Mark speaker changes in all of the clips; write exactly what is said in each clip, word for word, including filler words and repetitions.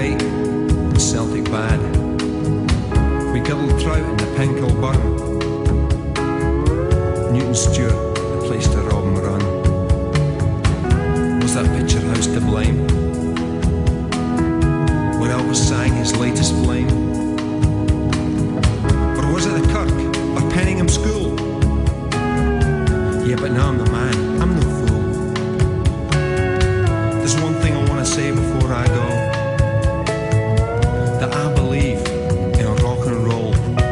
Speaker 1: great and Celtic bad. We gobbled trout in the Pinkill Burn. Newton Stewart, the place to rob and run. Was that picture house to blame? Where Elvis sang his latest flame? Or was it the Kirk or Penningham School? Yeah, but now I'm the man, I'm no fool. There's one thing I want to say before I go, that I believe in rock and roll.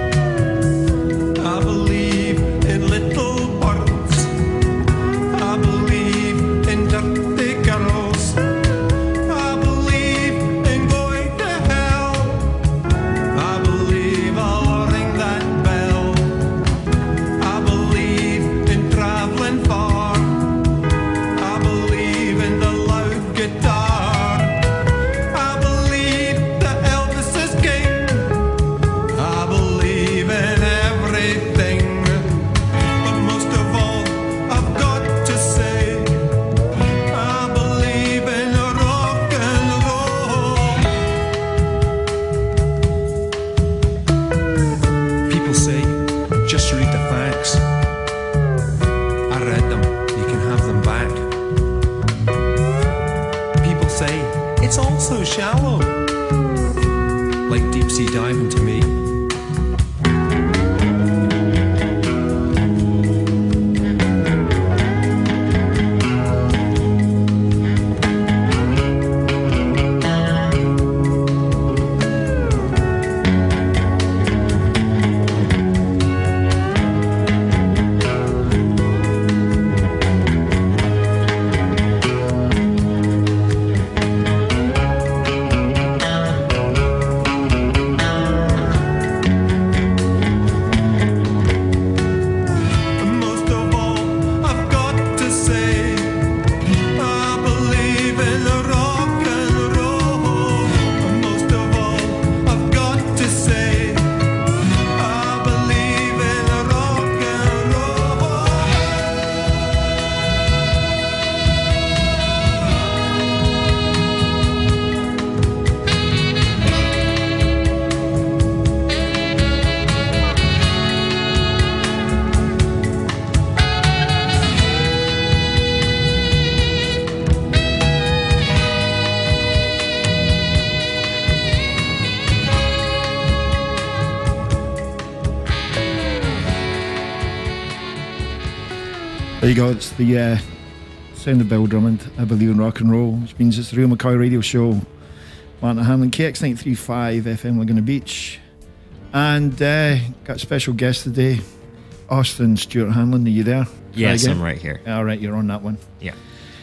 Speaker 1: I believe in little birds. I believe in dirty girls. I believe in going to hell. I believe I'll ring that bell. I believe in traveling far. I believe in the loud guitar. I believe that Elvis is king. I believe in everything. But most of all, I've got to say, I believe in rock and roll. People say, just read the facts. I read them, you can have them back. People say, it's all so shallow. Like deep sea diving to me. Most of all, I've got to say, I believe in rock and roll. Most of all, I've got to say, I believe in rock and roll.
Speaker 2: There you go, it's the uh, sound of Bill Drummond, I Believe in Rock and Roll, which means it's the Real McCoy Radio Show. Martin Hanlon, K X nine three five F M Laguna Beach. And uh, got a special guest today, Austin Stuart Hanlon. Are you there? Try
Speaker 3: Yes,
Speaker 2: again?
Speaker 3: I'm right here.
Speaker 2: All right, you're on that one.
Speaker 3: Yeah.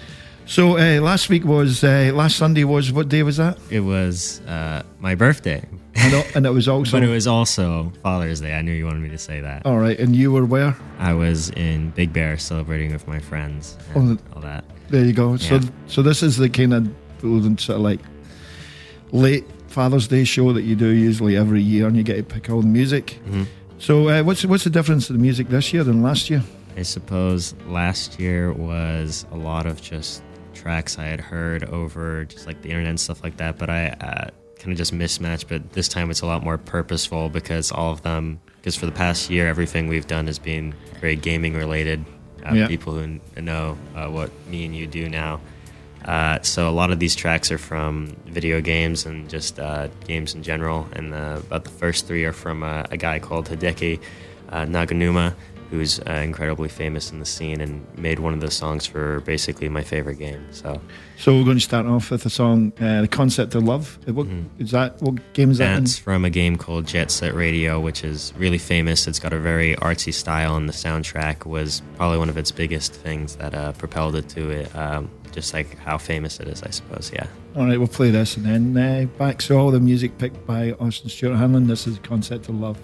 Speaker 2: So uh, last week was, uh, last Sunday was, what day was that?
Speaker 3: It was uh, my birthday.
Speaker 2: And, al- and it was also...
Speaker 3: But it was also Father's Day. I knew you wanted me to say that.
Speaker 2: All right, and you were where?
Speaker 3: I was in Big Bear celebrating with my friends
Speaker 2: Oh,
Speaker 3: and
Speaker 2: the-
Speaker 3: all that.
Speaker 2: There you go. So,
Speaker 3: Yeah.
Speaker 2: so this is the kind of sort of like late Father's Day show that you do usually every year, and you get to pick all the music.
Speaker 3: Mhm.
Speaker 2: So, uh, what's what's the difference in the music this year than last year?
Speaker 3: I suppose last year was a lot of just tracks I had heard over just like the internet and stuff like that, but I uh, kind of just mismatched. But this time it's a lot more purposeful because all of them, because for the past year, everything we've done has been very gaming related. Uh,
Speaker 2: Yeah.
Speaker 3: People who kn- know uh, what me and you do now. Uh, so a lot of these tracks are from video games and just uh, games in general. And uh, about the first three are from uh, a guy called Hideki uh, Naganuma, who's uh, incredibly famous in the scene and made one of the songs for basically my favorite game. So
Speaker 2: So we're going to start off with a song, uh, "The Concept of Love." What is that? What game is that in?
Speaker 3: that's from a game called Jet Set Radio, which is really famous. It's got a very artsy style, and the soundtrack was probably one of its biggest things that uh, propelled it to it. Um, just like how famous it is, I suppose. Yeah.
Speaker 2: All right, we'll play this and then uh, back. So all the music picked by Austin Stuart Hanlon. This is "The Concept of Love."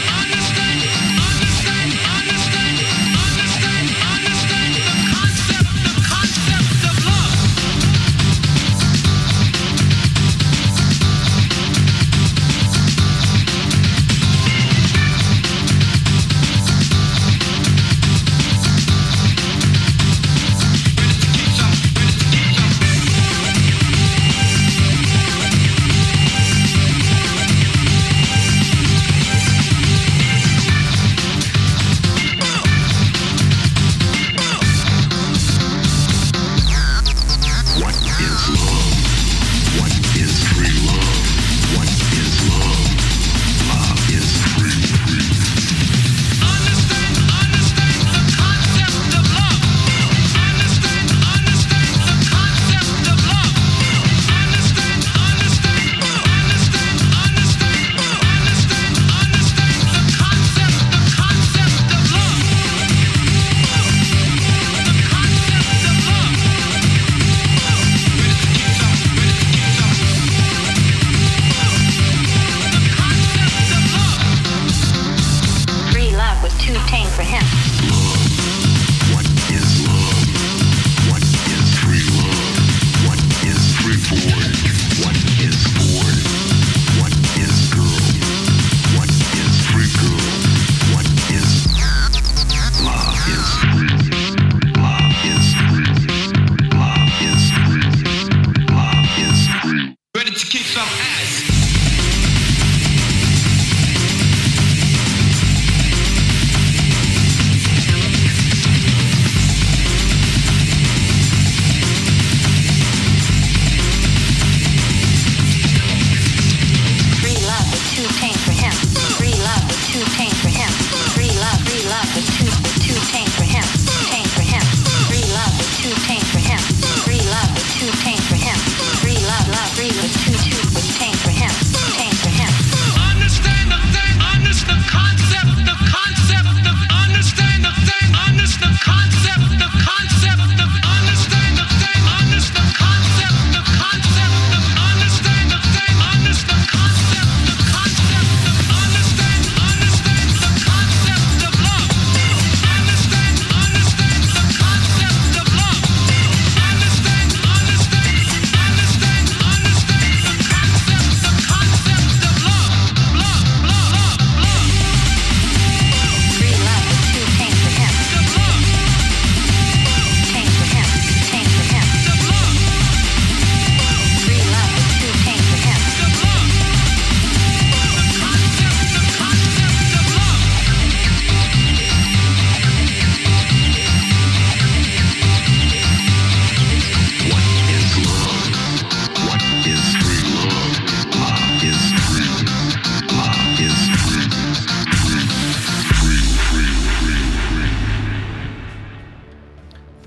Speaker 4: Concept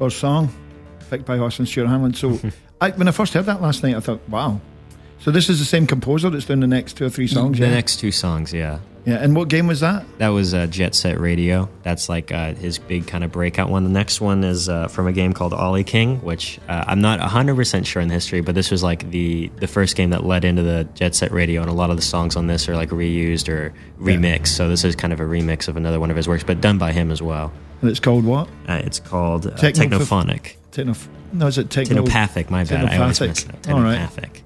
Speaker 2: Outlaws song, picked by Austin Stewart Hamlin. So I, when I first heard that last night, I thought, wow. So this is the same composer that's doing the next two or three songs,
Speaker 3: The
Speaker 2: yeah?
Speaker 3: next two songs, yeah.
Speaker 2: Yeah, and what game was that?
Speaker 3: That was uh, Jet Set Radio. That's like uh, his big kind of breakout one. The next one is uh, from a game called Ollie King, which uh, I'm not one hundred percent sure in the history, but this was like the, the first game that led into the Jet Set Radio, and a lot of the songs on this are like reused or remixed. Yeah. So this is kind of a remix of another one of his works, but done by him as well.
Speaker 2: And it's called what?
Speaker 3: Uh, it's called uh,
Speaker 2: Techno-
Speaker 3: Technophonic.
Speaker 2: Techno- no, is it techno-
Speaker 3: Technopathic, my bad. I always mess it up.
Speaker 2: All right.
Speaker 3: Technopathic.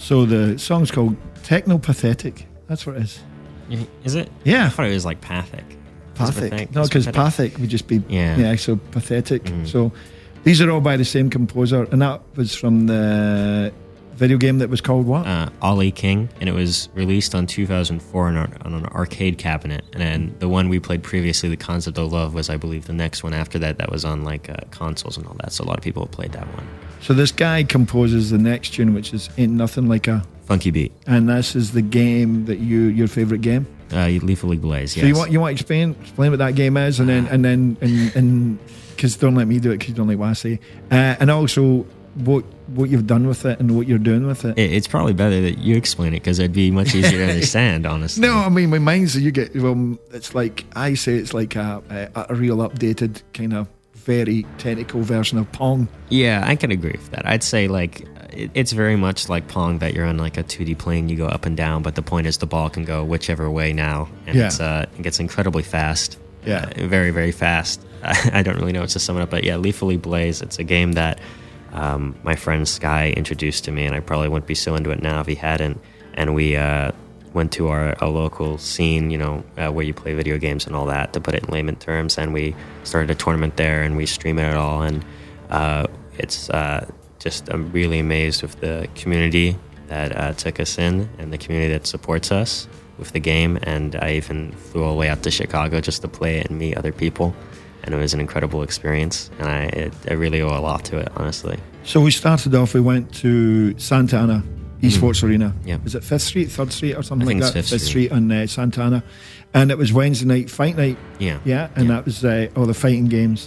Speaker 2: So the song's called Technopathetic. That's what it is.
Speaker 3: Is it?
Speaker 2: Yeah.
Speaker 3: I thought it was like pathic. Is it
Speaker 2: Pathic. No, because pathic would just be
Speaker 3: Yeah.
Speaker 2: yeah. So pathetic.
Speaker 3: Mm.
Speaker 2: So these are all by the same composer, and that was from the video game that was called what?
Speaker 3: Uh, Ollie King, and it was released on two thousand four on, our, on an arcade cabinet. And then the one we played previously, The Concept of Love, was I believe the next one after that. That was on like uh, consoles and all that. So a lot of people have played that one.
Speaker 2: So this guy composes the next tune, which is Ain't Nothing Like a,
Speaker 3: Funky Beat.
Speaker 2: and this is the game that you your favorite game.
Speaker 3: Uh, Lethal League Blaze. Yes.
Speaker 2: So you want you want to explain explain what that game is, and then and then and and because don't let me do it because you don't like what I say, uh, and also what what you've done with it and what you're doing with it.
Speaker 3: It, it's probably better that you explain it because it'd be much easier to understand, honestly.
Speaker 2: No, I mean my mind's you get well. It's like I say, it's like a a, a real updated kind of very technical version of Pong.
Speaker 3: Yeah, I can agree with that. I'd say like it, it's very much like Pong that you're on like a two D plane, you go up and down, but the point is the ball can go whichever way now, and
Speaker 2: Yeah.
Speaker 3: it's uh, it gets incredibly fast.
Speaker 2: Yeah.
Speaker 3: uh, very very fast. I don't really know what to sum it up, but yeah, Lethally Blaze. It's a game that um, my friend Sky introduced to me, and I probably wouldn't be so into it now if he hadn't. And we uh, went to our a local scene, you know, uh, where you play video games and all that, to put it in layman terms, and we started a tournament there, and we stream it all, and uh, it's uh, just I'm really amazed with the community that uh, took us in and the community that supports us with the game. And I even flew all the way out to Chicago just to play it and meet other people, and it was an incredible experience, and I it, I really owe a lot to it, honestly.
Speaker 2: So we started off. We went to Santa Ana Esports Arena.
Speaker 3: Yeah.
Speaker 2: Is it Fifth Street, Third Street, or something
Speaker 3: I think
Speaker 2: like
Speaker 3: it's
Speaker 2: that?
Speaker 3: Fifth Street.
Speaker 2: Street on uh, Santa Ana, and it was Wednesday night fight night.
Speaker 3: Yeah.
Speaker 2: Yeah, and
Speaker 3: Yeah.
Speaker 2: that was uh, all the fighting games,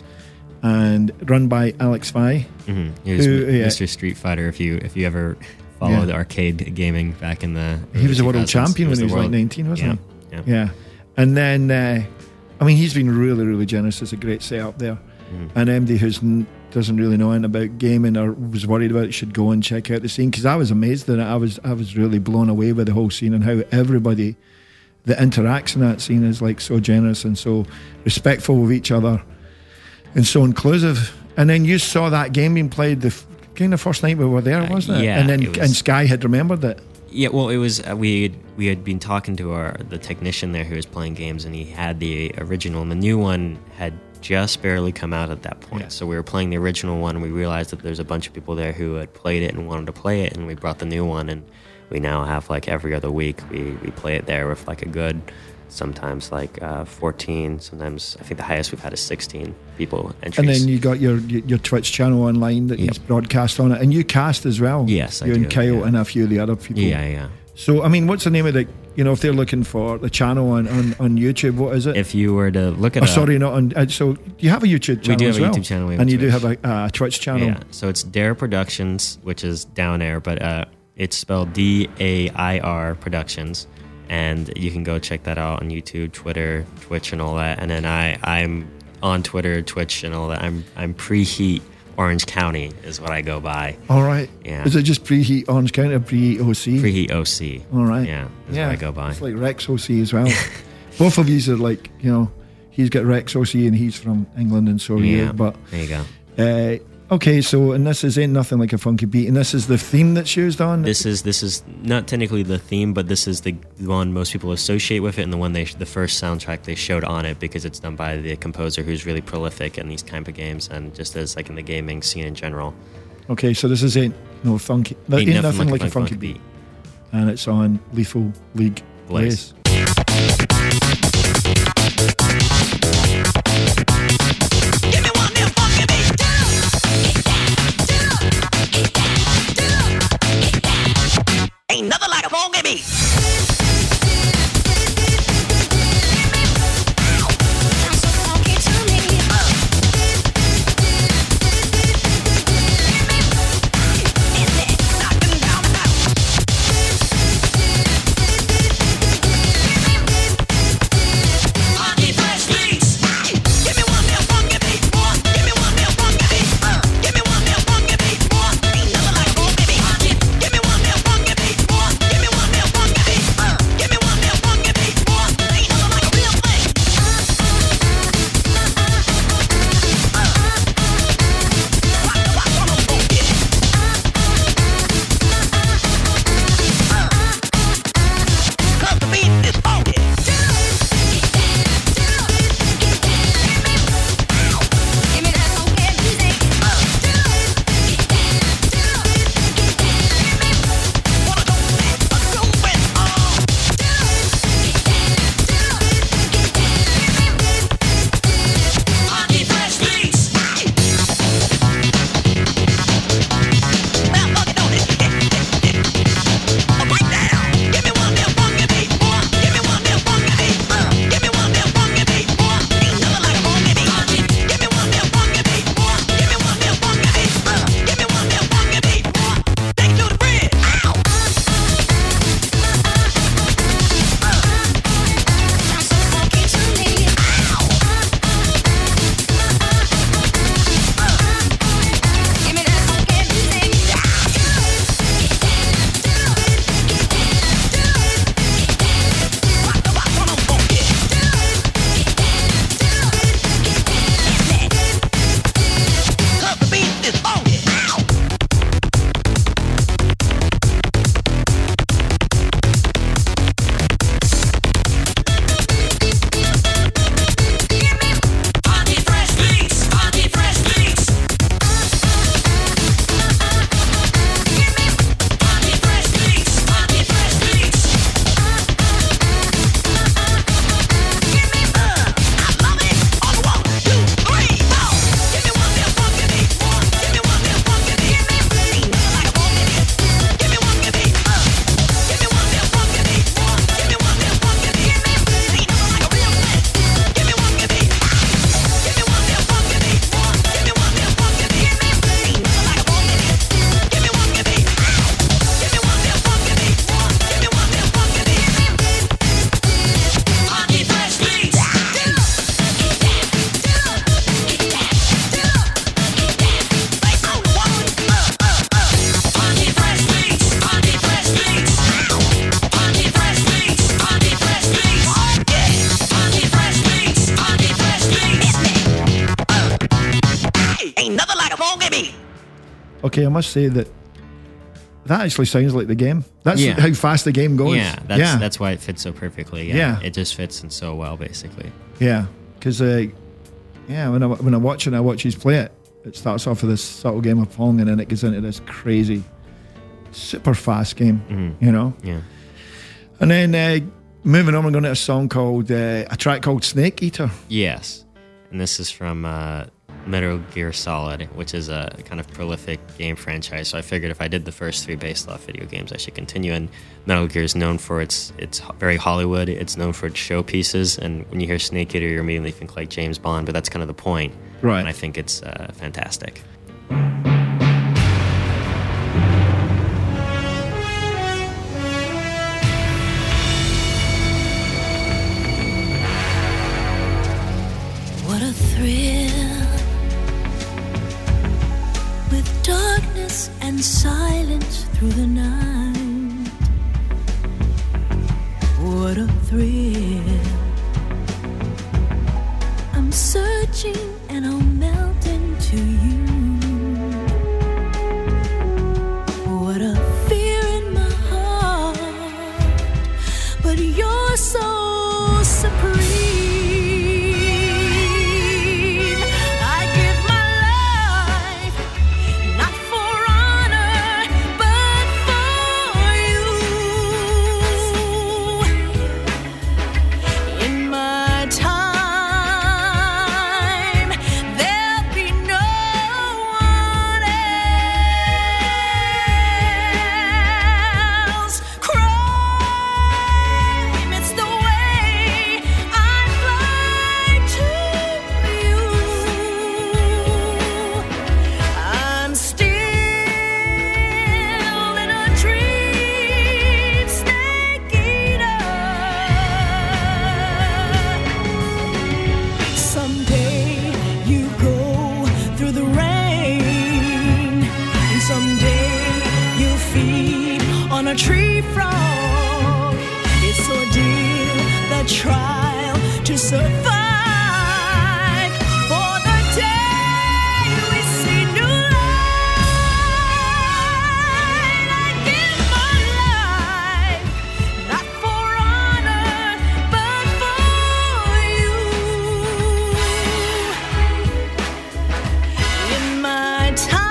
Speaker 2: and run by Alex Vai.
Speaker 3: Mm-hmm. He was
Speaker 2: Who-
Speaker 3: M-
Speaker 2: yeah.
Speaker 3: Mister Street Fighter. If you if you ever followed
Speaker 2: Yeah.
Speaker 3: arcade gaming back in the
Speaker 2: He was a world
Speaker 3: two thousands,
Speaker 2: champion when he
Speaker 3: the
Speaker 2: was like
Speaker 3: world-
Speaker 2: nineteen, wasn't
Speaker 3: yeah.
Speaker 2: he?
Speaker 3: Yeah.
Speaker 2: Yeah. And then, uh, I mean, he's been really, really generous. It's a great setup there.
Speaker 3: Mhm.
Speaker 2: And anybody who doesn't really know anything about gaming or was worried about it should go and check out the scene, because I was amazed at it. I was I was really blown away by the whole scene and how everybody that interacts in that scene is like so generous and so respectful of each other and so inclusive. And then you saw that game being played the f- kind of first night we were there,
Speaker 3: Uh,
Speaker 2: wasn't it?
Speaker 3: yeah,
Speaker 2: And then
Speaker 3: it was-
Speaker 2: and Sky had remembered it.
Speaker 3: Yeah, well, it was uh, we had, we had been talking to our the technician there who was playing games, and he had the original, and the new one had just barely come out at that point.
Speaker 2: Yeah.
Speaker 3: So we were playing the original one, and we realized that there's a bunch of people there who had played it and wanted to play it, and we brought the new one, and we now have like every other week we, we play it there with like a good, sometimes like uh, fourteen, sometimes I think the highest we've had is sixteen people entries.
Speaker 2: And then you got your your Twitch channel online that you
Speaker 3: Yep.
Speaker 2: broadcast on it, and you cast as well.
Speaker 3: Yes, I
Speaker 2: you and
Speaker 3: do,
Speaker 2: Kyle
Speaker 3: yeah.
Speaker 2: and a few of the other people.
Speaker 3: yeah, yeah.
Speaker 2: So I mean, what's the name of the? You know, if they're looking for the channel on, on, on YouTube, what is it?
Speaker 3: If you were to look at
Speaker 2: oh,
Speaker 3: a,
Speaker 2: sorry, not on. Uh, so you have a YouTube channel
Speaker 3: We do have
Speaker 2: as
Speaker 3: a
Speaker 2: well,
Speaker 3: YouTube channel, we have
Speaker 2: and
Speaker 3: a
Speaker 2: you do
Speaker 3: Twitch.
Speaker 2: have a uh, Twitch channel.
Speaker 3: Yeah, so it's Dare Productions, which is down air, but uh, it's spelled D A I R Productions, and you can go check that out on YouTube, Twitter, Twitch, and all that. And then I, I'm on Twitter, Twitch, and all that. I'm I'm preheat Orange County is what I go by.
Speaker 2: All right.
Speaker 3: Yeah.
Speaker 2: Is it just preheat Orange County or preheat O C?
Speaker 3: Preheat O C.
Speaker 2: All right.
Speaker 3: Yeah, is
Speaker 2: yeah.
Speaker 3: what I go by.
Speaker 2: It's like Rex O C as well. Both of these are like, you know, he's got Rex O C and he's from England, and so are
Speaker 3: Yeah,
Speaker 2: you. But
Speaker 3: there you go.
Speaker 2: uh, okay, so and this is Ain't Nothing Like a Funky Beat, and this is the theme that's used on.
Speaker 3: This is this is not technically the theme, but this is the one most people associate with it, and the one they the first soundtrack they showed on it, because it's done by the composer who's really prolific in these kind of games, and just as like in the gaming scene in general.
Speaker 2: Okay, so this is Ain't No Funky. Ain't, ain't Nothing, Like, a Funky, Beat. And it's on Lethal League
Speaker 3: Blaze.
Speaker 2: Blaze.
Speaker 4: Give me one little funky beat. Ain't nothing like a funky beat. Knocking down the house. Funky fresh.
Speaker 2: okay, I must say that that actually sounds like the game. That's
Speaker 3: Yeah.
Speaker 2: how fast the game goes.
Speaker 3: Yeah, that's
Speaker 2: yeah,
Speaker 3: that's why it fits so perfectly. Yeah,
Speaker 2: Yeah.
Speaker 3: it just fits in so well, basically.
Speaker 2: yeah. Because uh, yeah, when I when I watch it, I watch you play it. It starts off with this subtle game of Pong, and then it goes into this crazy, super fast game.
Speaker 3: Mm-hmm.
Speaker 2: You know.
Speaker 3: Yeah.
Speaker 2: And then uh, moving on, we're going to a song called uh, a track called Snake Eater.
Speaker 3: Yes, and this is from uh, Metal Gear Solid, which is a kind of prolific game franchise. So I figured if I did the first three based off video games, I should continue. And Metal Gear is known for its it's very Hollywood. It's known for its showpieces. And when you hear Snake Eater, you immediately think like James Bond, but that's kind of the point.
Speaker 2: Right.
Speaker 3: And I think it's uh, fantastic.
Speaker 5: What a thrill, with darkness and silence through the night. What a thrill, I'm searching and I'll melt into you. What a fear in my heart, but you're so supreme. Tree frog, it's ordeal, the trial to survive. For the day we see new light, I give my life, not for honor, but for you. In my time,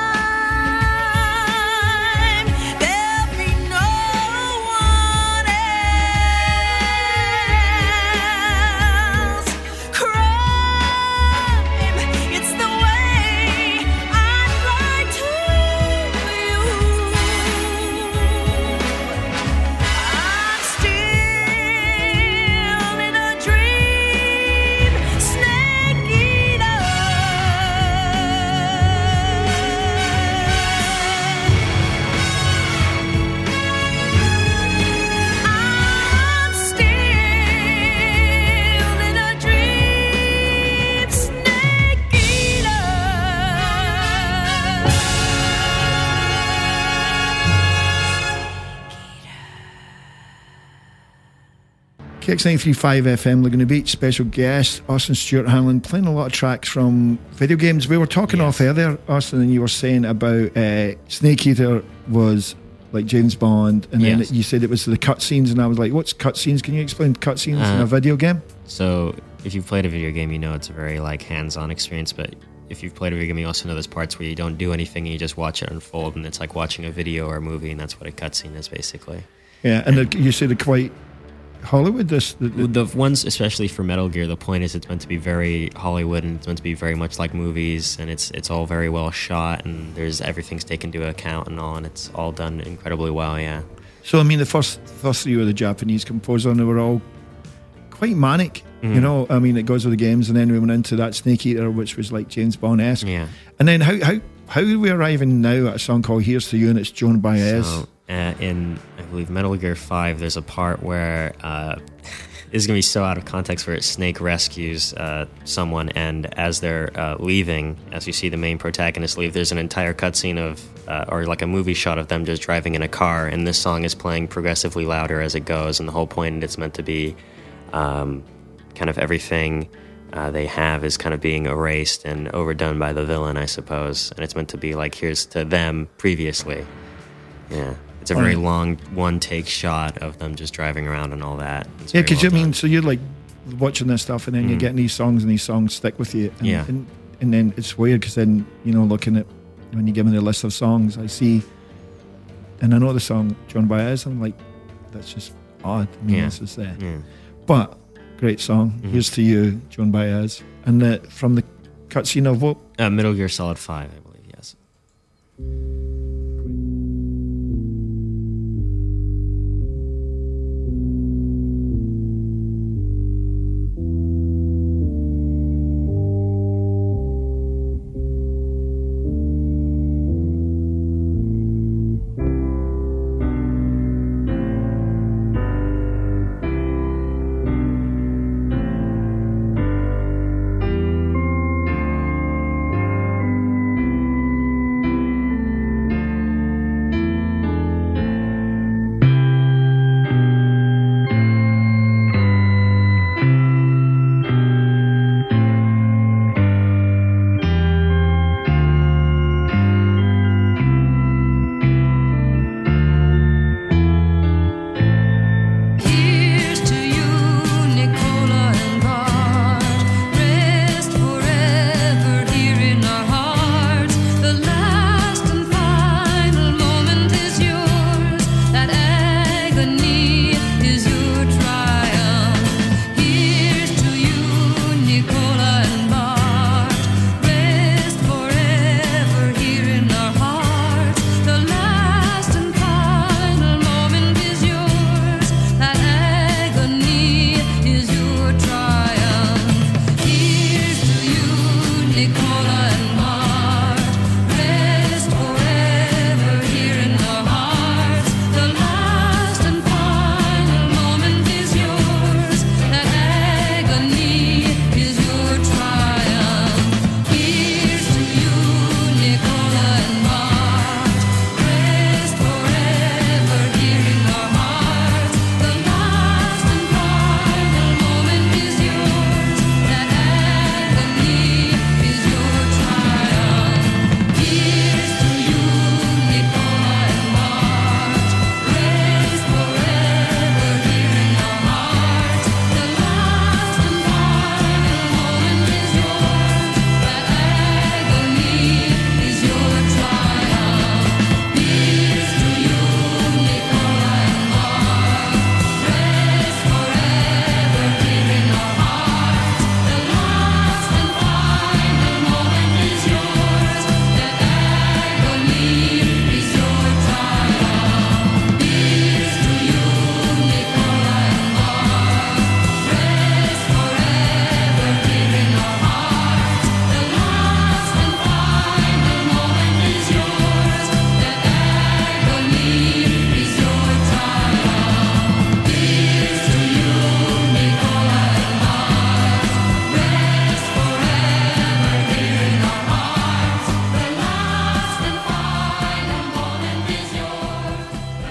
Speaker 2: K X nine three five F M, Laguna Beach, special guest, Austin Stewart Hanlon, playing a lot of tracks from video games. We were talking
Speaker 3: Yes.
Speaker 2: off earlier, Austin, and you were saying about uh, Snake Eater was like James Bond, and
Speaker 3: Yes.
Speaker 2: then you said it was the cutscenes, and I was like, what's cutscenes? Can you explain cutscenes in
Speaker 3: Uh,
Speaker 2: a video game?
Speaker 3: So if you've played a video game, you know it's a very like hands-on experience. But if you've played a video game, you also know there's parts where you don't do anything and you just watch it unfold, and it's like watching a video or a movie, and that's what a cutscene is basically.
Speaker 2: Yeah, and the, you said they're quite Hollywood. This the, the,
Speaker 3: The ones, especially for Metal Gear, the point is it's meant to be very Hollywood and it's meant to be very much like movies, and it's it's all very well shot, and there's everything's taken into account and all, and it's all done incredibly well. Yeah.
Speaker 2: So I mean, the first first three were the Japanese composer, and they were all quite manic.
Speaker 3: Mm-hmm.
Speaker 2: You know, I mean, it goes with the games, and then we went into that Snake Eater, which was like James Bond-esque.
Speaker 3: Yeah.
Speaker 2: And then how how how are we arriving now at a song called "Here's to You" and it's Joan Baez?
Speaker 3: So, uh, in I believe Metal Gear five, there's a part where uh, this is gonna be so out of context, where Snake rescues uh, someone, and as they're uh, leaving, as you see the main protagonist leave, there's an entire cutscene of, uh, or like a movie shot of them just driving in a car, and this song is playing progressively louder as it goes, and the whole point it's meant to be um, kind of everything uh, they have is kind of being erased and overdone by the villain, I suppose. And it's meant to be like, here's to them previously. Yeah. It's a very
Speaker 2: Right.
Speaker 3: long one-take shot of them just driving around and all that. It's
Speaker 2: Yeah,
Speaker 3: very
Speaker 2: because
Speaker 3: well
Speaker 2: you mean,
Speaker 3: done.
Speaker 2: so you're like watching this stuff, and then you're
Speaker 3: Mm.
Speaker 2: getting these songs, and these songs stick with you. And,
Speaker 3: Yeah.
Speaker 2: And, and then it's weird because then, you know, looking at when you give me the list of songs, I see, and I know the song Joan Baez, I'm like, that's just odd. I mean,
Speaker 3: Yeah.
Speaker 2: this is there.
Speaker 3: Yeah.
Speaker 2: But great song.
Speaker 3: Mhm.
Speaker 2: Here's to you, Joan Baez. And the, from the cutscene of what?
Speaker 3: Uh, Metal Gear Solid five, I believe, yes.
Speaker 5: Here's to you, Nicola and Bart. Rest forever here in our hearts. The last and final moment is yours. That agony is your triumph. Here's to you, Nicola and Bart. Rest forever here in our hearts. The last and final moment is yours. That agony is your triumph. Here's to you, Nicola and Bart. Rest forever here in our hearts. The last and final moment is yours. That agony is your triumph. Here's to you, Nicola and Bart. Rest forever here in our hearts. The last and final moment is yours. That agony is your triumph. Here's to you, Nicola and Bart. Rest forever here in our hearts. The last and final moment is yours. That agony is your triumph. Here's to you, Nicola and Bart. Rest forever here in our hearts. The last and final moment is yours. That agony is your triumph. Here's to you, Nicola and Bart. Rest forever here in our hearts. The last and final moment is yours. That agony is your triumph. Here's to you, Nicola and Bart. Rest forever here in our hearts. The last and final moment is yours.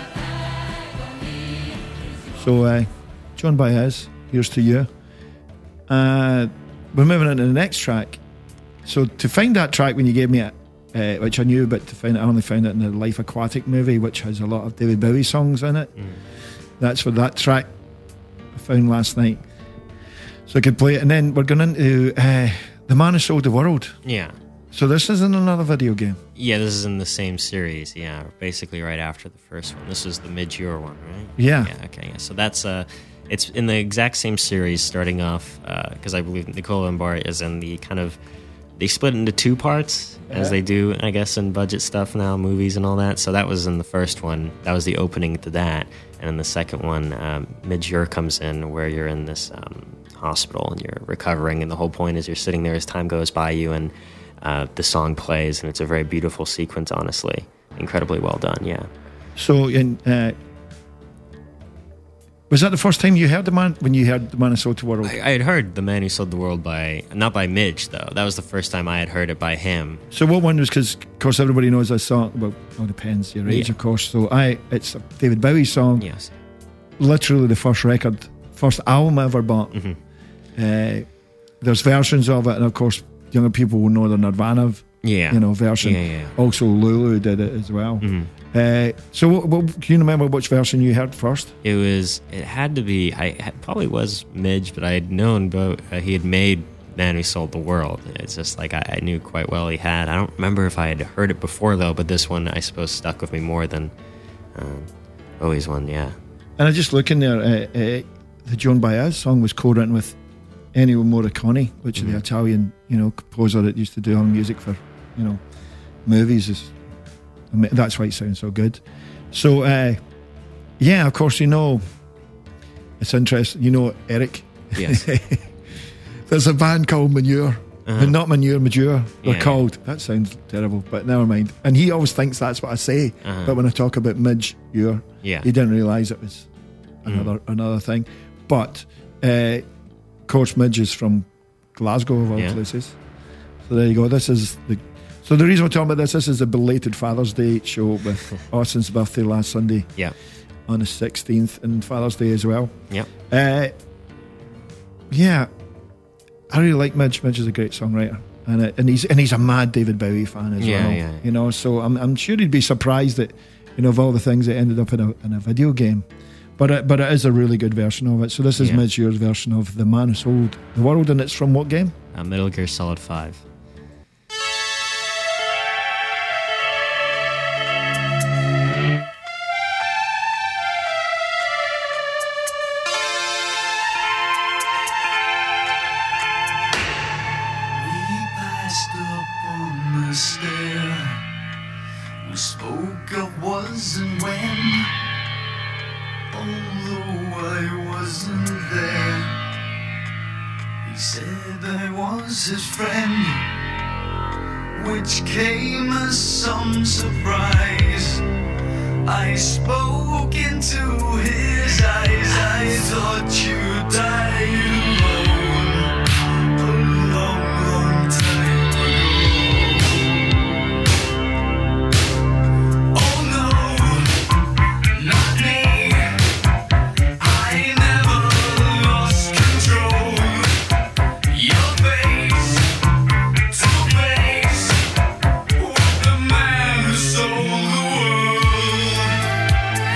Speaker 2: So, uh, Joan Baez, here's to you. Uh, we're moving on to the next track. So, to find that track when you gave me it, uh, which I knew, but to find it, I only found it in the Life Aquatic movie, which has a lot of David Bowie songs in it. That's what that track I found last night. So I could play it. And then we're going into uh, The Man Who Sold the World.
Speaker 3: Yeah.
Speaker 2: So this isn't another video game.
Speaker 3: Yeah, this is in the same series. Yeah, basically right after the first one. This is the Mid-Year one, right?
Speaker 2: Yeah.
Speaker 3: Yeah. Okay. Yeah. So that's uh, it's in the exact same series, starting off because I believe Nicola and Bart is in the kind of they split into two parts as they do, I guess, in budget stuff now, movies and all that. So that was in the first one. That was the opening to that, and in the second one, um, Mid-Year comes in where you're in this um, hospital and you're recovering, and the whole point is you're sitting there as time goes by you and. Uh, the song plays, and it's a very beautiful sequence, honestly. Incredibly well done, yeah.
Speaker 2: So, in, uh, was that the first time you heard the man, when you heard The Man Who Sold the World?
Speaker 3: I, I had heard The Man Who Sold the World by, not by Midge, though. That was the first time I had heard it by him.
Speaker 2: So what one was, because of course everybody knows that song, well, it all depends, your age
Speaker 3: Yeah.
Speaker 2: of course. So I, it's a David Bowie song,
Speaker 3: Yes.
Speaker 2: literally the first record, first album I ever bought.
Speaker 3: Mhm.
Speaker 2: Uh, there's versions of it, and of course, younger people will know the Nirvana,
Speaker 3: Yeah.
Speaker 2: you know, version.
Speaker 3: Yeah, yeah.
Speaker 2: Also, Lulu did it as well.
Speaker 3: Mhm.
Speaker 2: Uh, so, what, what, can you remember which version you heard first?
Speaker 3: It was. It had to be. I it probably was Midge, but I had known about. Uh, he had made Man Who Sold the World. It's just like I, I knew quite well he had. I don't remember if I had heard it before though, but this one I suppose stuck with me more than um, Bowie's one. Yeah.
Speaker 2: And I just looking there, uh, uh, the Joan Baez song was co-written with Ennio Morricone, which
Speaker 3: Mm-hmm.
Speaker 2: is the Italian, you know, composer that used to do all music for, you know, movies. Is that's why it sounds so good. So, uh, yeah, of course, you know, it's interesting. You know, Eric.
Speaker 3: Yes.
Speaker 2: There's a band called Manure.
Speaker 3: Uh-huh.
Speaker 2: And not Manure, Majure. They're
Speaker 3: Yeah,
Speaker 2: called. That sounds terrible, but never mind. And he always thinks that's what I say.
Speaker 3: Uh-huh.
Speaker 2: But when I talk about Midge, Ure,
Speaker 3: Yeah.
Speaker 2: he didn't realise it was another another thing. But uh, of course, Midge is from Glasgow of all
Speaker 3: Yeah.
Speaker 2: places. So there you go. This is the. So the reason we're talking about this, this is a belated Father's Day show with Austin's birthday last Sunday
Speaker 3: Yeah.
Speaker 2: on the sixteenth, and Father's Day as well.
Speaker 3: Yep.
Speaker 2: Uh, yeah, I really like Midge. Midge is a great songwriter, and uh, and he's and he's a mad David Bowie fan as
Speaker 3: Yeah,
Speaker 2: well.
Speaker 3: yeah.
Speaker 2: You know, so I'm I'm sure he'd be surprised that, you know, of all the things that ended up in a in a video game, but it, but it is a really good version of it. So this is
Speaker 3: Yeah.
Speaker 2: Midge Ure's version of The Man Who Sold the World, and it's from what game?
Speaker 3: Uh, Metal Gear Solid Five.
Speaker 1: We passed up on the stair. We spoke of was and when. Although I wasn't there, he said I was his friend, which came as some surprise. I spoke into his eyes. I thought you died alone a long, long time ago. Oh no, not me. I never lost control. Your face to face with the man who sold the world.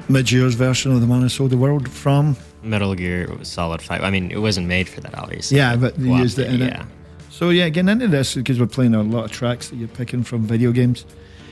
Speaker 2: Midgear's version of the Man Who Sold the World from.
Speaker 3: Metal Gear Solid five. I mean, it wasn't made for that, obviously.
Speaker 2: Yeah, but you
Speaker 3: Well,
Speaker 2: used it in
Speaker 3: yeah.
Speaker 2: it. So yeah, getting into this because we're playing a lot of tracks that you're picking from video games.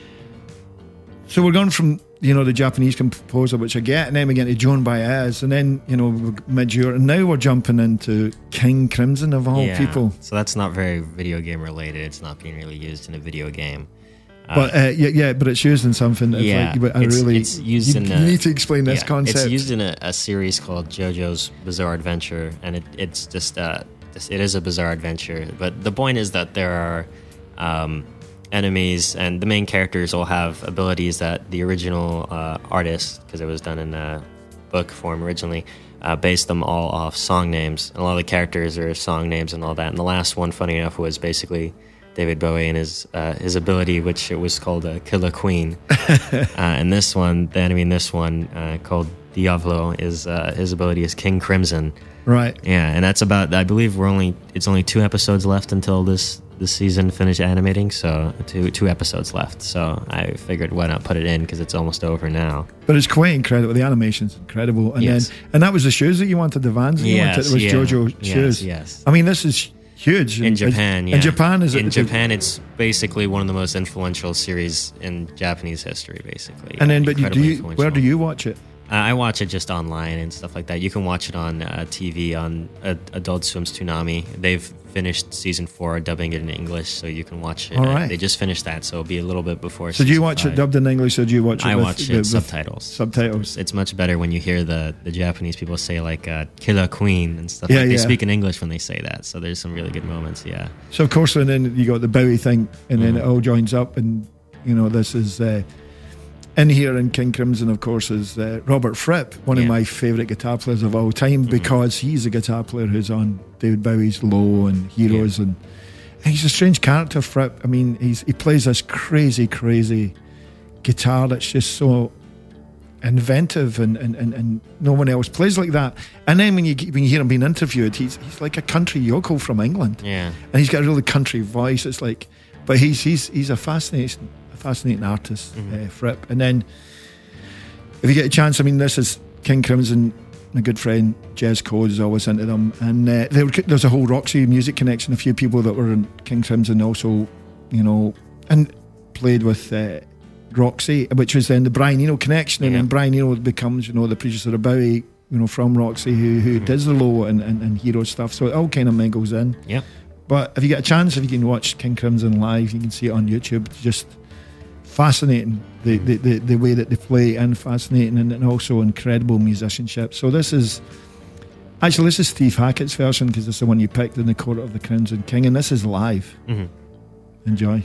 Speaker 2: So we're going from, you know, the Japanese composer, which I get, and then we get to Joan Baez, and then, you know, Midgear, and now we're jumping into King Crimson of all
Speaker 3: Yeah.
Speaker 2: people.
Speaker 3: So that's not very video game related. It's not being really used in a video game. Uh,
Speaker 2: But uh, yeah, yeah, but it's used in something. That's
Speaker 3: yeah,
Speaker 2: like, but I
Speaker 3: it's,
Speaker 2: really
Speaker 3: it's used
Speaker 2: you,
Speaker 3: in.
Speaker 2: you
Speaker 3: a,
Speaker 2: need to explain this
Speaker 3: yeah,
Speaker 2: concept.
Speaker 3: It's used in a, a series called JoJo's Bizarre Adventure, and it, it's just uh, just- it is a bizarre adventure. But the point is that there are um, enemies, and the main characters all have abilities that the original uh, artist, because it was done in a book form originally, uh, based them all off song names. And a lot of the characters are song names and all that. And the last one, funny enough, was basically David Bowie and his uh, his ability, which it was called uh, Killer Queen. uh, and this one, the enemy in this one, uh, called Diavolo, is uh, his ability is King Crimson.
Speaker 2: Right.
Speaker 3: Yeah, and that's about. I believe we're only. It's only two episodes left until this this season finished animating. So two two episodes left. So I figured why not put it in because it's almost over now.
Speaker 2: But it's quite incredible. The animation's incredible. And
Speaker 3: Yes.
Speaker 2: then and that was the shoes that you wanted, the Vans that you
Speaker 3: Yes,
Speaker 2: wanted. It was
Speaker 3: yeah.
Speaker 2: JoJo
Speaker 3: Yes,
Speaker 2: shoes.
Speaker 3: yes.
Speaker 2: I mean, this is huge.
Speaker 3: In Japan, yeah.
Speaker 2: In Japan, is it?
Speaker 3: In Japan, it's basically one of the most influential series in Japanese history, basically.
Speaker 2: And
Speaker 3: Yeah,
Speaker 2: then, but you, do
Speaker 3: incredibly
Speaker 2: you, where
Speaker 3: influential.
Speaker 2: do you watch it?
Speaker 3: Uh, I watch it just online and stuff like that. You can watch it on uh, T V on uh, Adult Swim's Toonami. They've finished season four, dubbing it in English, so you can watch it.
Speaker 2: All
Speaker 3: Uh,
Speaker 2: right.
Speaker 3: They just finished that, so it'll be a little bit before.
Speaker 2: So do you
Speaker 3: season
Speaker 2: watch
Speaker 3: five.
Speaker 2: it dubbed in English, or do you watch it
Speaker 3: I
Speaker 2: with,
Speaker 3: watch
Speaker 2: the-
Speaker 3: it
Speaker 2: with
Speaker 3: subtitles.
Speaker 2: subtitles?
Speaker 3: It's much better when you hear the, the Japanese people say like uh, "Killer Queen" and stuff.
Speaker 2: Yeah,
Speaker 3: like They
Speaker 2: yeah.
Speaker 3: speak in English when they say that, so there's some really good moments. Yeah.
Speaker 2: So of course, and then you got the Bowie thing, and then
Speaker 3: Mm-hmm.
Speaker 2: it all joins up, and you know this is uh, in here in King Crimson. Of course, is uh, Robert Fripp, one of
Speaker 3: Yeah.
Speaker 2: my favourite guitar players of all time, because he's a guitar player who's on David Bowie's Low and Heroes, and he's a strange character. Fripp. I mean, he's he plays this crazy, crazy guitar that's just so inventive, and, and, and, and no one else plays like that. And then when you when you hear him being interviewed, he's he's like a country yokel from England.
Speaker 3: Yeah.
Speaker 2: And he's got a really country voice. It's like, but he's he's he's a fascinating a fascinating artist,
Speaker 3: Mm-hmm.
Speaker 2: uh, Fripp. And then if you get a chance, I mean, this is King Crimson. My good friend Jez Code is always into them, and uh, there, there's a whole Roxy music connection. A few people that were in King Crimson also, you know, and played with uh, Roxy, which was then the Brian Eno connection, and
Speaker 3: Yeah.
Speaker 2: then Brian Eno becomes, you know, the producer of Bowie, you know, from Roxy, who who
Speaker 3: Mm-hmm.
Speaker 2: does the Low and, and, and Hero stuff. So it all kind of mingles in.
Speaker 3: Yep.
Speaker 2: But if you get a chance, if you can watch King Crimson live, you can see it on YouTube. It's just fascinating, the, the, the, the way that they play, and fascinating, and, and also incredible musicianship. So this is, actually this is Steve Hackett's version, because it's the one you picked in the Court of the Crimson King, and this is live.
Speaker 3: Mhm.
Speaker 2: Enjoy.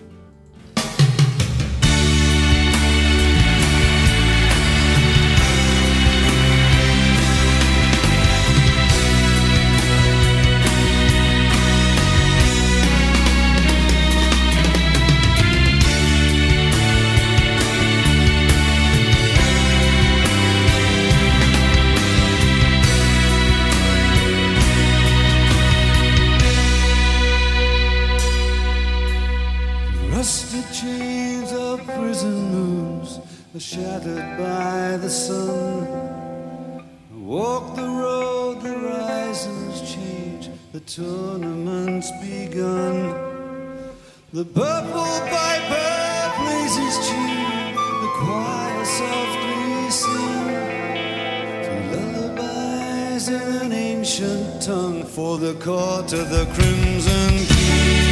Speaker 1: Rusted chains of prison moves are shattered by the sun. Walk the road, the horizons change, the tournament's begun. The purple viper plays his tune, the choir softly sing. To lullabies in an ancient tongue for the court of the Crimson King.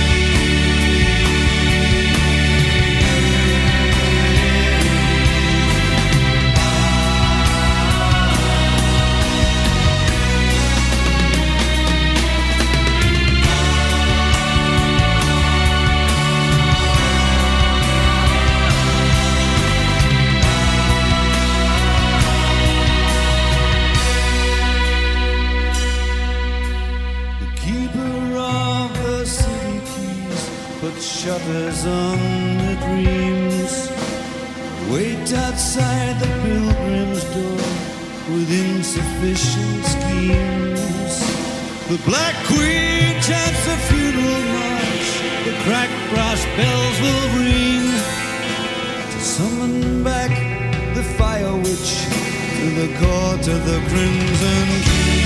Speaker 1: The keeper of the city keys put shutters on the dreams. Wait outside the pilgrim's door with insufficient schemes. The Black Queen chants the funeral march, the cracked brass bells will ring to summon back the fire witch the court of the Crimson King.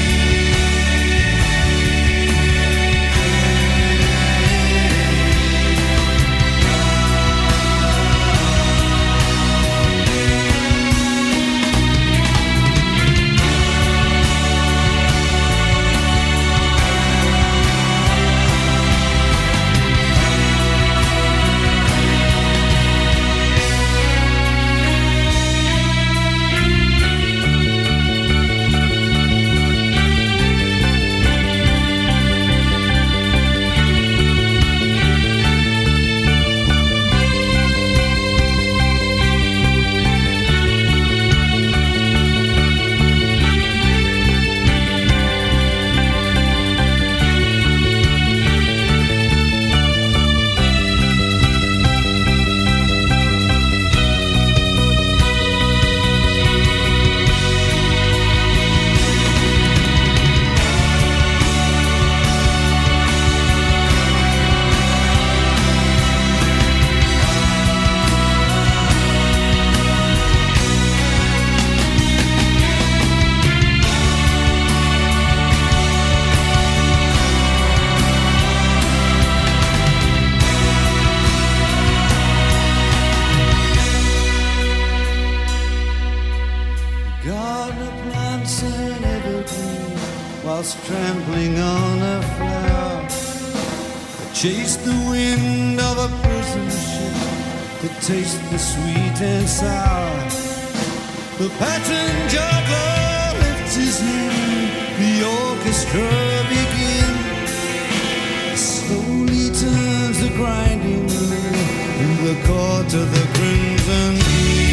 Speaker 1: Trampling on a flower, chase the wind of a prison ship to taste the sweet and sour. The pattern juggler lifts his hand, the orchestra begins. Slowly turns the grinding wheel in the court of the Crimson King.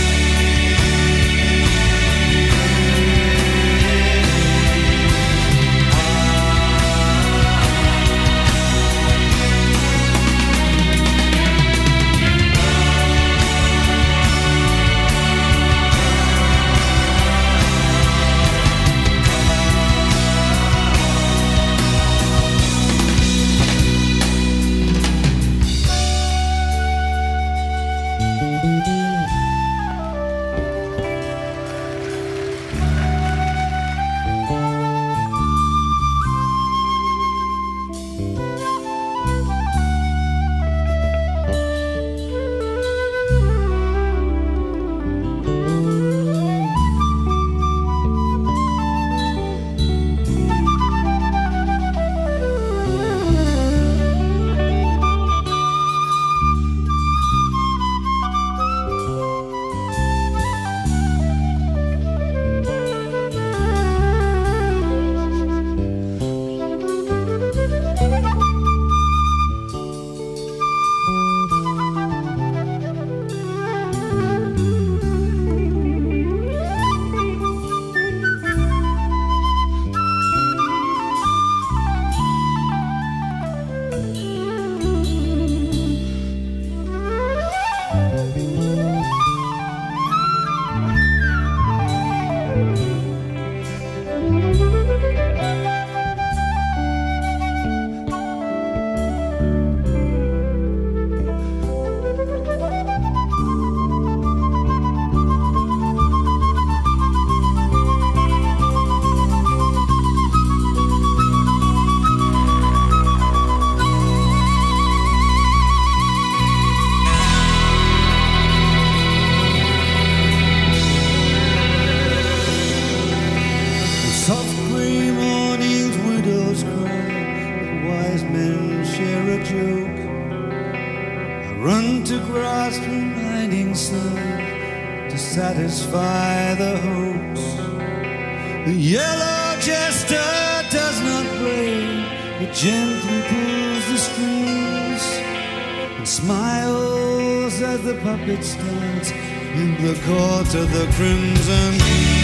Speaker 1: Satisfy the hopes. The yellow jester does not play, but gently pulls the strings and smiles as the puppets dance in the court of the Crimson King.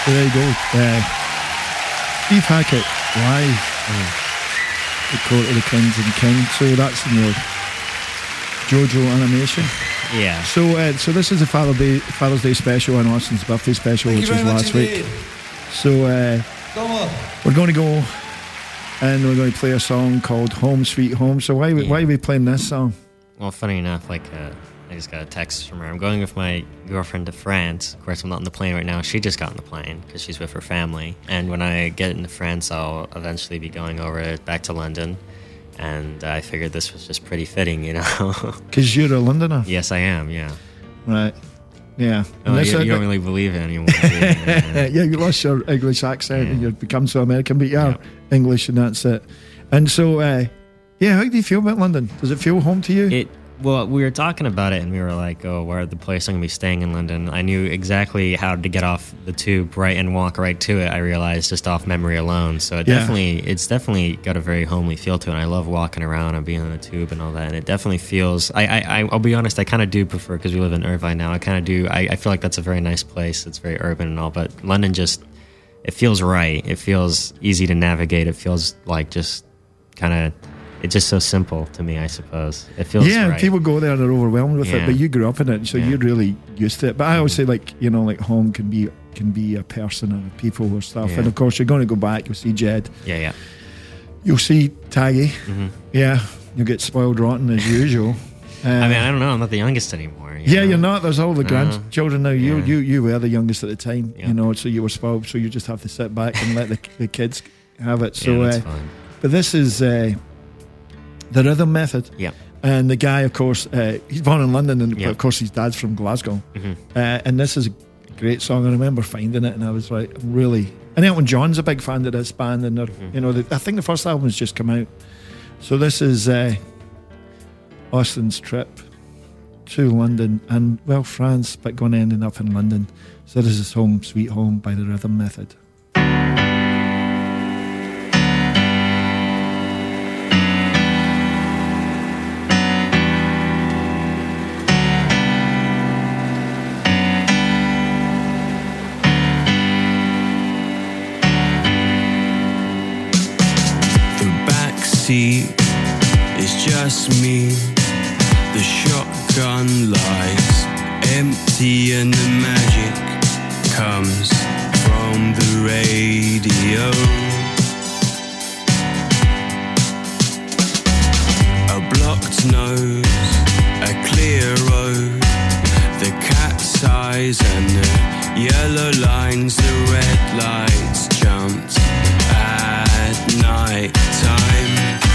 Speaker 2: So there you go. Uh, Steve Hackett live. The Court of the Kings and King. So that's in your JoJo animation.
Speaker 3: Yeah.
Speaker 2: So uh, so this is a Father's Day, Father's Day special and Austin's birthday special,
Speaker 1: Thank
Speaker 2: which
Speaker 1: you
Speaker 2: was
Speaker 1: very much
Speaker 2: last week.
Speaker 1: indeed.
Speaker 2: So uh,
Speaker 1: Go on.
Speaker 2: we're going to go and we're going to play a song called Home Sweet Home. So why,
Speaker 3: Yeah.
Speaker 2: why are we playing this song?
Speaker 3: Well, funny enough, like uh, I just got a text from her. I'm going with my girlfriend to France. Of course, I'm not on the plane right now. She just got on the plane because she's with her family. And when I get into France, I'll eventually be going over back to London. And I figured this was just pretty fitting, you know.
Speaker 2: Because you're a Londoner.
Speaker 3: Yes, I am. Yeah.
Speaker 2: Right. Yeah.
Speaker 3: Oh,
Speaker 2: And this-
Speaker 3: you, you don't really believe it anymore. do you? Yeah.
Speaker 2: yeah, you lost your English accent
Speaker 3: Yeah.
Speaker 2: and you've become so American, but you are
Speaker 3: Yeah.
Speaker 2: English and that's it. And so, uh, yeah, how do you feel about London? Does it feel home to you?
Speaker 3: It well, we were talking about it, and we were like, "Oh, where the place I'm gonna be staying in London." I knew exactly how to get off the tube right and walk right to it. I realized just off memory alone. So it
Speaker 2: Yeah.
Speaker 3: definitely, it's definitely got a very homely feel to it. And I love walking around and being on the tube and all that. And it definitely feels. I, I, I I'll be honest. I kind of do prefer because we live in Irvine now. I kind of do. I, I feel like that's a very nice place. It's very urban and all, but London just it feels right. It feels easy to navigate. It feels like just kind of. It's just so simple to me, I suppose. It feels
Speaker 2: yeah,
Speaker 3: right.
Speaker 2: people go there and they're overwhelmed with it,
Speaker 3: Yeah.
Speaker 2: but you grew up in it, so
Speaker 3: Yeah.
Speaker 2: you're really used to it. But I always say, like, you know, like home can be can be a person or people or stuff.
Speaker 3: Yeah.
Speaker 2: And of course, you're going to go back. You'll see Jed.
Speaker 3: Yeah, yeah.
Speaker 2: You'll see Taggy.
Speaker 3: Mhm.
Speaker 2: Yeah, you'll get spoiled rotten as usual. Uh,
Speaker 3: I mean, I don't know. I'm not the youngest anymore. you
Speaker 2: yeah,
Speaker 3: know?
Speaker 2: you're not. There's all the
Speaker 3: Uh,
Speaker 2: grandchildren now. You
Speaker 3: yeah.
Speaker 2: you you were the youngest at the time,
Speaker 3: Yeah.
Speaker 2: you know, so you were spoiled. So you just have to sit back and let the, the kids have it.
Speaker 3: Yeah,
Speaker 2: So,
Speaker 3: that's
Speaker 2: uh,
Speaker 3: fine.
Speaker 2: but this is uh, the Rhythm Method.
Speaker 3: Yeah.
Speaker 2: And the guy, of course, uh, he's born in London, and
Speaker 3: Yeah.
Speaker 2: of course, his dad's from Glasgow.
Speaker 3: Mhm.
Speaker 2: Uh, and this is a great song. I remember finding it, and I was like, really. And Elton John's a big fan of this band, and they're,
Speaker 3: Mm-hmm.
Speaker 2: you know, the, I think the first album has just come out. So this is uh, Austin's trip to London, and well, France, but going to end up in London. So this is Home Sweet Home by the Rhythm Method.
Speaker 6: The back seat is just me. The shotgun lies empty and the magic comes from the radio. A blocked nose, a clear road, the cat's eyes and the yellow lines, the red lights jumped at night time.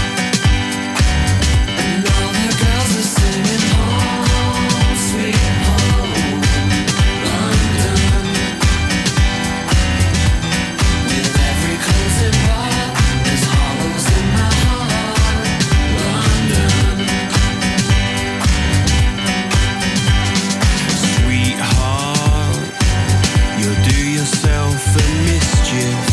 Speaker 4: And all the girls are singing home, sweet home, London. With every closing bar, there's hollows in my heart, London.
Speaker 6: Sweetheart, you'll do yourself a mischief,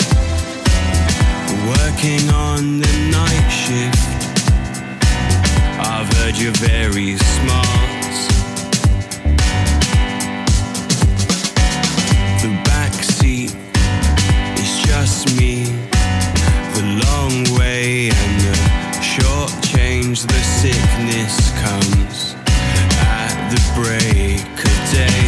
Speaker 6: working on the night shift. I've heard you're very smart. The back seat is just me, the long way and the short change. The sickness comes at the break of day.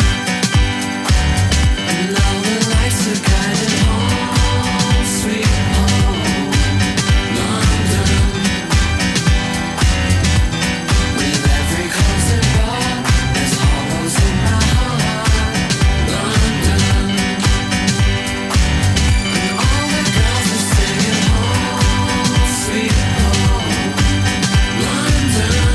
Speaker 4: And all the lights are guiding home, sweet home, London. With every closing bar, there's hollows in my heart, London. And all the girls are singing home, sweet home, London.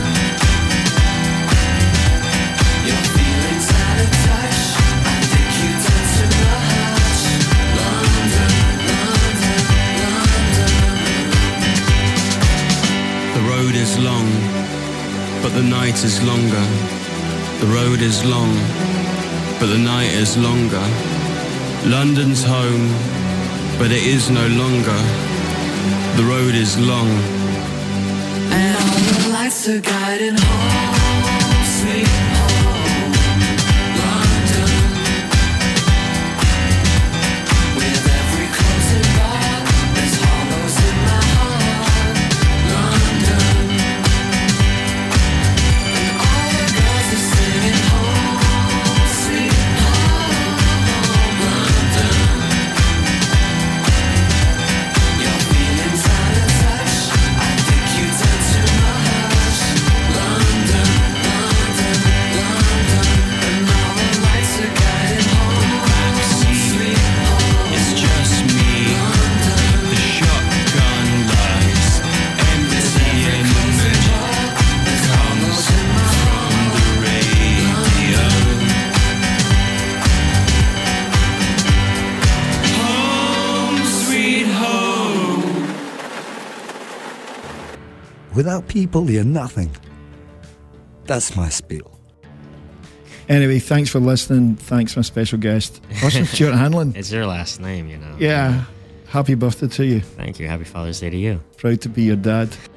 Speaker 4: Your feelings out of touch, I think you done too much, London, London, London.
Speaker 6: The road is long, but the night is longer. The road is long, but the night is longer. London's home, but it is no longer. The road is long.
Speaker 4: And all the lights are guiding home, sweet home, London.
Speaker 7: tell people you're nothing. That's my spiel.
Speaker 2: Anyway, thanks for listening. Thanks, my special guest, Austin Stuart Hanlon.
Speaker 3: It's your last name, you know.
Speaker 2: Yeah. Happy birthday to you.
Speaker 3: Thank you. Happy Father's Day to you.
Speaker 2: Proud to be your dad.